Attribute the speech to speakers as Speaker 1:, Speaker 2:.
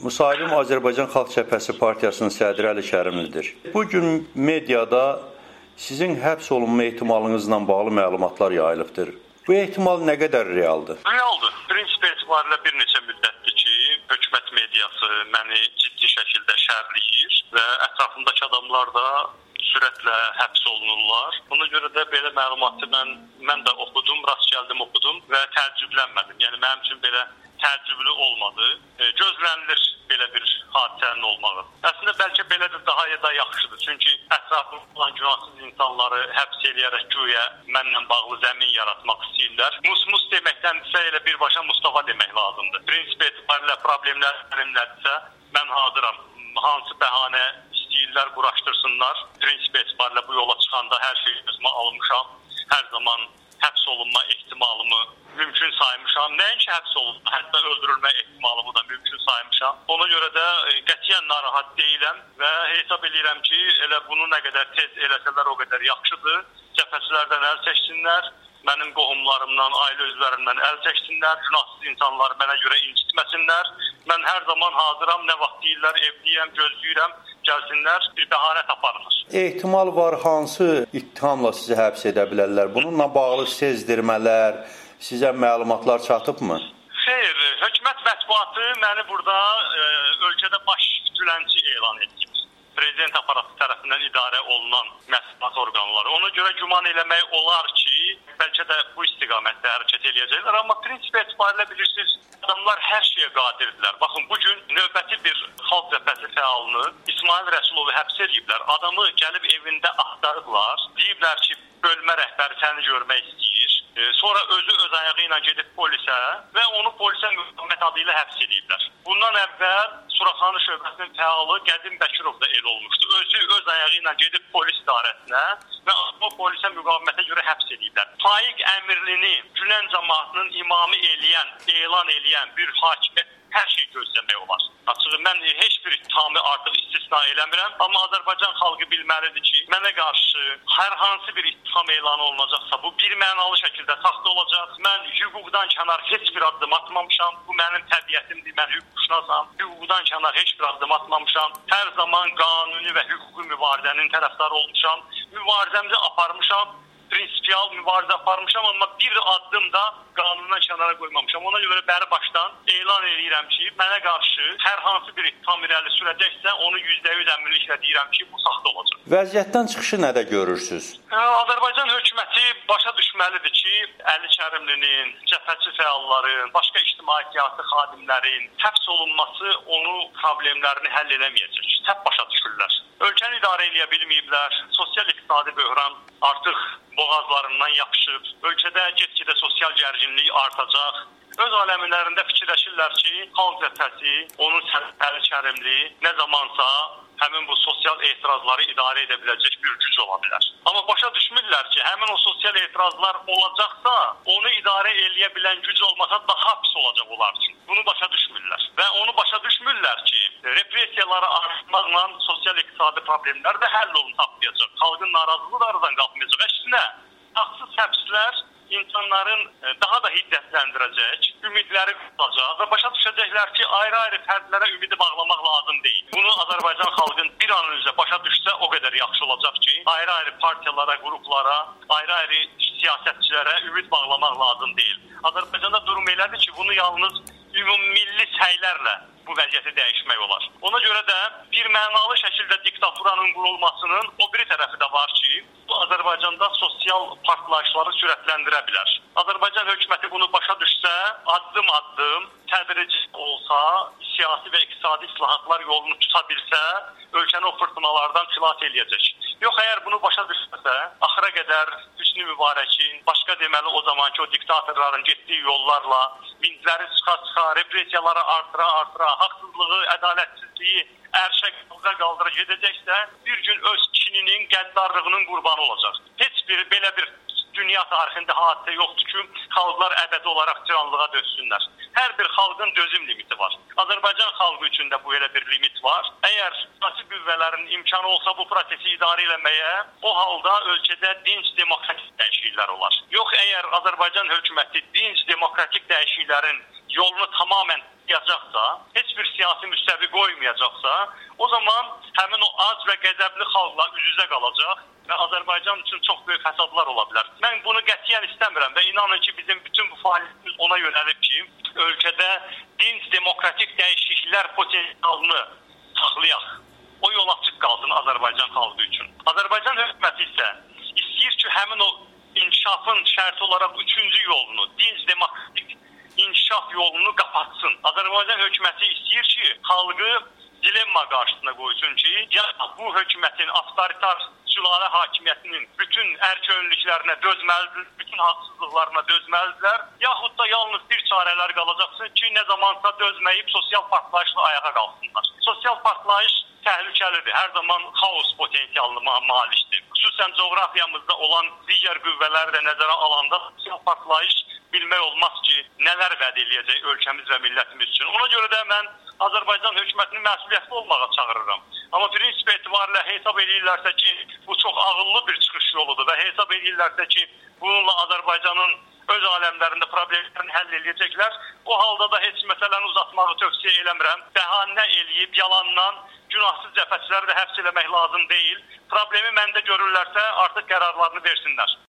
Speaker 1: Müsahibim Azərbaycan Xalq Cəbhəsi Partiyasının sədri Əli Kərimlidir. Bugün mediada sizin həbs olunma ehtimalınızla bağlı məlumatlar yayılıbdır. Bu ehtimal nə qədər realdır?
Speaker 2: Realdır. Prinsip etibarilə bir neçə müddətdir ki, hökumət mediası məni ciddi şəkildə şərləyir və ətrafımdakı adamlar da sürətlə həbs olunurlar. Buna görə də belə məlumatı mən də oxudum, rast gəldim oxudum və təəccüblənmədim. Yəni mənim üçün belə təəccüblü olmadı. Gözlənilir belə bir hadisənin olmağı. Əslində bəlkə belə də daha ya da yaxşıdır. Çünki ətrafında olan günahsız insanları həbs eləyərək güya mənlə bağlı zəmin yaratmaq istəyirlər. Mus deməkdənsə elə birbaşa Mustafa demək lazımdır. Prinsip etibarilə problemlər mənimlədirsə, mən hazıram. Hansı bəhanə istəyirlər, quraşdırsınlar. Prinsip etibarilə bu yola çıxanda hər şeyi özümə almışam. Hər zaman həbs olunma ehtimalımı mümkün saymışam. Nəinki həbs olunma, hətta öldürülmə ehtimalımı da mümkün saymışam. Ona görə də qətiyyən narahat deyiləm və hesab edirəm ki, elə bunu nə qədər tez eləsələr o qədər yaxşıdır. Cəbhəçilərdən əl çəksinlər, mənim qohumlarımdan, ailə üzvlərimdən əl çəksinlər, günahsız insanları mənə görə incitməsinlər. Mən hər zaman hazıram, nə vaxt deyirlər, evliyəm, gözləyirəm, gəlsinlər, bir bəhanə taparlar.
Speaker 1: Ehtimal var, hansı ittihamla sizi həbs edə bilərlər? Bununla bağlı sezdirmələr, sizə məlumatlar çatıbmı?
Speaker 2: Xeyr, hökumət mətbuatı məni burada ölkədə baş güdülənçi elan edib. Prezident aparatı tərəfindən idarə olunan mətbuat orqanları. Ona görə güman eləmək olar ki, bəlkə də bu istiqamətdə hərəkət eləyəcəklər. Amma prinsip etibarilə bilirsiniz, adamlar hər şeyə qadirdirlər. Baxın, bugün növbəti bir xalq cəbhəsi fəalını İsmail Rəsulovu həbs ediblər. Adamı gəlib evində axtarıblar. Deyiblər ki, bölmə rəhbəri səni görmək istəyir. Sonra özü öz ayağı ilə gedib polisə və onu polisə müqavimət adı ilə həbs ediblər. Bundan əvvəl Suraxanı şöbəsinin fəalı Qədim Bəkirov da el olmuşdu. Özü öz ayağı ilə gedib polis idarəsinə və o polisə müqavimətə görə həbs ediblər. Faiq Əmirlini Gülən cəmaatının imamı elan eləyən bir hakimiyyət hər şey gözləmək olar. Açığı, mən heç bir ittihamı artıq istisna eləmirəm, amma Azərbaycan xalqı bilməlidir ki, mənə qarşı hər hansı bir ittiham elanı olunacaqsa, bu bir mənalı şəkildə saxta olacaq. Mən hüquqdan kənar heç bir addım atmamışam. Bu mənim təbiətimdir, mən hüquqşünasam. Hüquqdan kənar heç bir addım atmamışam. Hər zaman qanuni və hüquqi mübarizənin tərəfdarı olmuşam. Mübarizəmizi aparmışam. Prinsipial mübarizə aparmışam, amma bir addım da qanundan kənara qoymamışam. Ona görə bəri başdan elan edirəm ki, mənə qarşı hər hansı bir ittiham irəli sürəcəksə, onu %100 əminliklə deyirəm ki, bu saxta olacaq.
Speaker 1: Vəziyyətdən çıxışı nədə görürsünüz?
Speaker 2: Azərbaycan hökuməti başa düşməlidir ki, Əli Kərimlinin, cəbhəçi fəalların, başqa ictimaiyyəti xadimlərin həbs olunması onu problemlərini həll eləməyəcək. Həb başa düşürlər. Ölkəni idarə eləyə bilməyiblər. Sosial-iqtisadi böhran artıq boğazlarından yapışıb. Ölkədə get-gedə sosial gərginlik artacaq. Öz aləmlərində fikirləşirlər ki, xalq cəbhəsi, onun Əli Kərimli nə zamansa həmin bu sosial etirazları idarə edə biləcək bir güc ola bilər. Amma başa düşmürlər ki, həmin o sosial etirazlar olacaqsa, onu idarə eləyə bilən güc olmasa daha pis olacaq onlar üçün. Bunu başa düşmürlər. Və onu başa düşmürlər ki, repressiyaları artırmaqla sosial-iqtisadi problemlər də həll olunub tapmayacaq. Xalqın narazılığı da aradan qalxmayacaq. Əksinə, haqsız həbslər insanların daha da hiddətləndirəcək, ümidləri quracaq və başa düşəcəklər ki, ayrı-ayrı fərdlərə ümidi bağlamaq lazım deyil. Bunu Azərbaycan xalqın bir an öncə başa düşsə o qədər yaxşı olacaq ki, ayrı-ayrı partiyalara, qruplara, ayrı-ayrı siyasətçilərə ümid bağlamaq lazım deyil. Azərbaycanda durum elədir ki, bunu yalnız ümumilli səylərlə bu vəziyyəti dəyişmək olar. Ona görə də bir mənalı şəkildə diktaturanın qurulmasının o biri tərəfi də var ki, bu Azərbaycanda sosial partlayışları sürətləndirə bilər. Azərbaycan hökuməti bunu başa düşsə, addım-addım, tədrici olsa, siyasi və iqtisadi islahatlar yolunu tuta bilsə, ölkəni o fırtınalardan xilas eləyəcək. Yox, əgər bunu başa düşsə, axıra qədər Hüsnü Mübarəkin, başqa deməli o zamanki o diktatorların getdiyi yollarla, minzləri çıxa-çıxa, repressiyaları artıra, haqsızlığı, ədalətsizliyi ərşə qaldıra gedəcəksə, bir gün öz kininin, qəddarlığının qurbanı olacaq. Heç bir belə bir dünya tarixində hadisə yoxdur ki, xalqlar əbədi olaraq tiranlığa dözsünlər. Hər bir xalqın dözüm limiti var. Azərbaycan xalqı üçün də bu elə bir limit var. Əgər siyasi qüvvələrin imkanı olsa bu prosesi idarə eləməyə, o halda ölkədə dinc demokratik dəyişikliklər olar. Yox, əgər Azərbaycan hökuməti dinc demokratik dəyişikliklərin yolunu tamamen yapacaqsa, heç bir siyasi müstəvi qoymayacaqsa, o zaman həmin o ac və qəzəbli xalqla üz-üzə qalacaq və Azərbaycan üçün çox böyük fəsadlar ola bilər. Mən bunu qətiyyən istəmirəm və inanın ki, bizim bütün bu fəaliyyətimiz ona yönəlib ki, ölkədə dinc demokratik dəyişikliklər potensialını saxlayaq. O yol açıq qalsın Azərbaycan xalqı üçün. Azərbaycan hökuməti isə istəyir ki, həmin o inkişafın şərti olaraq üçüncü yolunu, dinc demokratik inkişaf yolunu qapatsın. Azərbaycan hökuməti istəyir ki, xalqı dilemma qarşısına qoysun ki, ya bu hökumətin avtoritar sülalə hakimiyyətinin bütün ərkönlüklərinə dözməlidir, bütün haqsızlıqlarına dözməlidirlər, yaxud da yalnız bir çarələr qalacaqsın ki, nə zamansa dözməyib sosial partlayışla ayağa qalsınlar. Sosial partlayış təhlükəlidir, hər zaman xaos potensialına malikdir. Xüsusən coğrafiyamızda olan digər qüvvələri də nəzərə alanda sosial partlayış bilmək olmaz ki, nələr vəd eləyəcək ölkəmiz və millətimiz üçün. Ona görə də mən Azərbaycan hökumətini məsuliyyətli olmağa çağırıram. Amma prinsip etibarilə hesab edirlərsə ki, bu çox ağıllı bir çıxış yoludur və hesab edirlərsə ki, bununla Azərbaycanın öz aləmlərində problemlərini həll edəcəklər. O halda da heç məsələni uzatmağı tövsiyə eləmirəm. Bəhanə eləyib, yalandan günahsız cəbhəçiləri də həbs eləmək lazım deyil. Problemi məndə görürlərsə artıq qərarlarını versinlər.